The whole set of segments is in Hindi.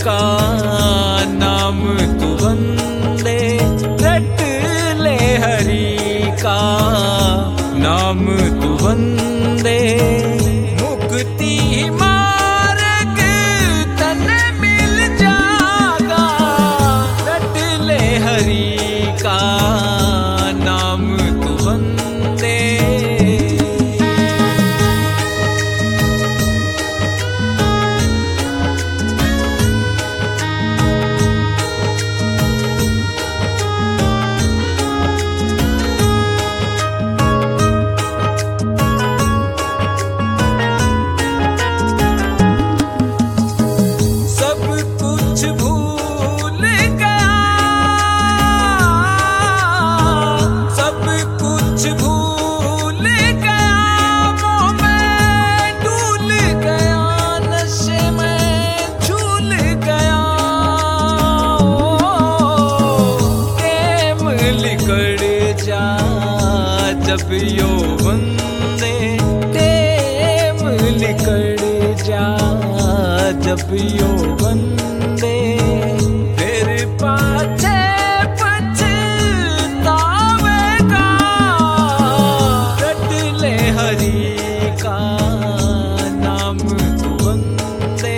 का नाम तू वंदे, रट ले हरि का नाम तू वंदे। मुक्ति मार्ग तन मिल जागा, रट ले हरि का नाम तू वंदे। जब यौवन दे टेम निकल जा, जब यौवन दे फिर पाछे पछतावेगा, रट ले हरि का नाम तू वंदे।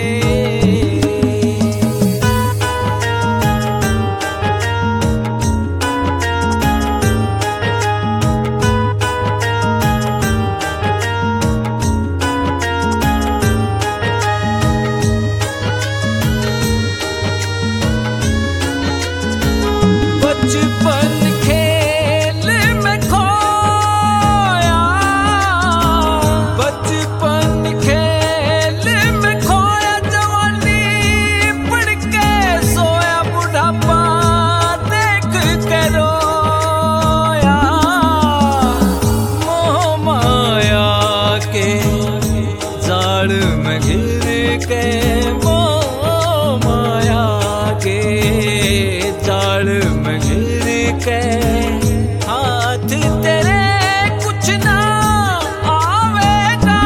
बचपन खेल में खोया, बचपन खेल में खोया, जवानी पढ़ के सोया, बुढ़ापा देख के रोया। मोह माया के जाड़ में घिर के, मोह माया के जाड़ में घिर के, हाथ तेरे कुछ ना आवेगा,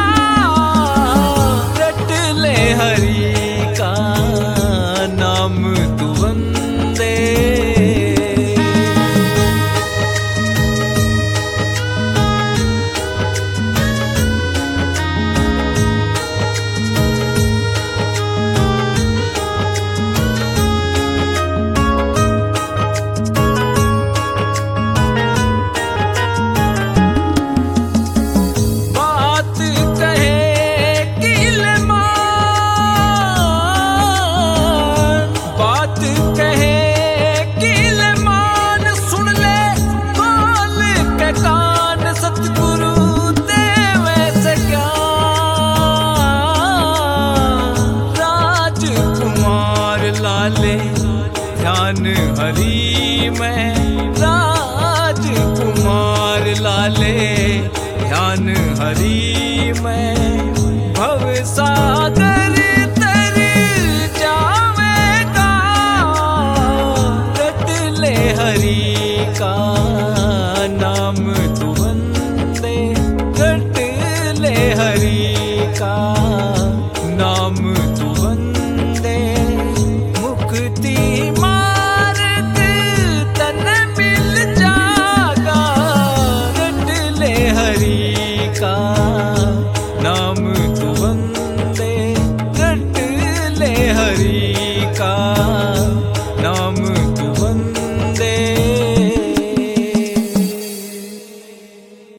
रट ले हरि का नाम तू वंदे। लाले ध्यान हरि में, राजकुमार लाले ध्यान हरि